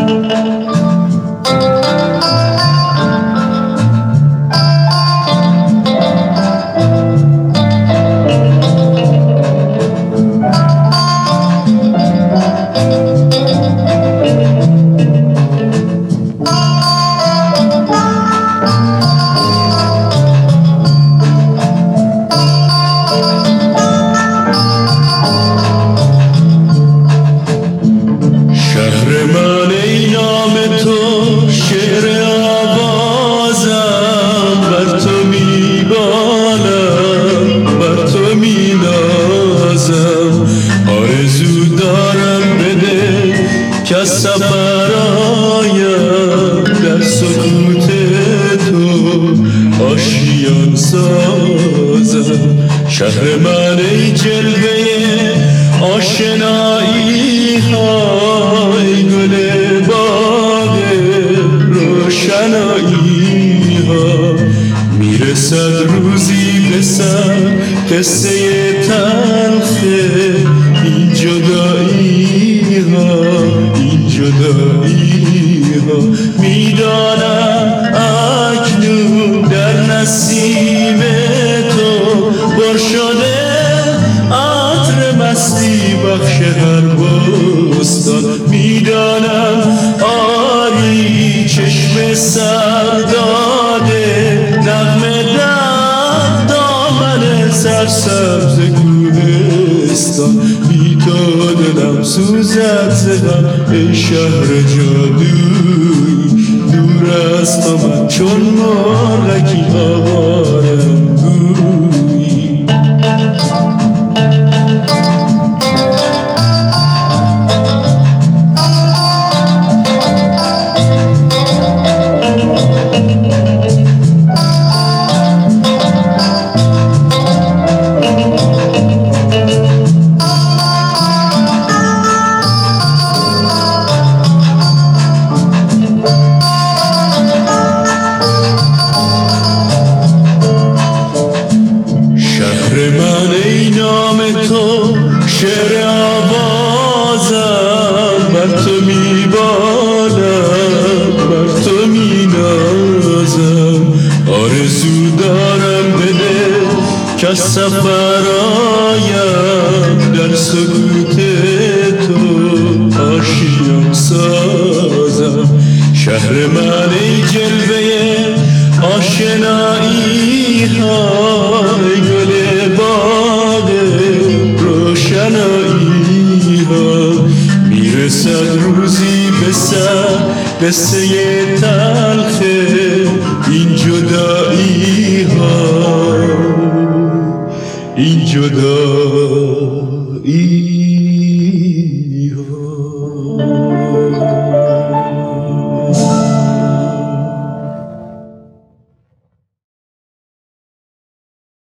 آرزو دارم بده که از سفر آیم در سکوت تو آشیان سازم. شهر من ای جلوه آشنایی های گل باغ روشنایی ها. میرسد روزی به سر قصه تلخ این جدایی ها، این جدایی ها. میدانم اکنون در نسیم تو پر شده عطر مستی بخش هر بستان. میدانم آری چشم سر داده نغمه در دامن سرسبز کوهستان. بی تو دلم سوزد زدم ای شهر جادوی، دور از تو من چون مرغکی آوارم گوی. شعر آوازم بر تو میبالم، بر تو مینازم. آرزو دارم بده که از سفر آیم در سکوت تو آشیان سازم. شهر من ای جلوه آشنایی های گل باغ روشنایی ها. میرسد روزی به سر قصه تلخ این جدایی ها، این جدایی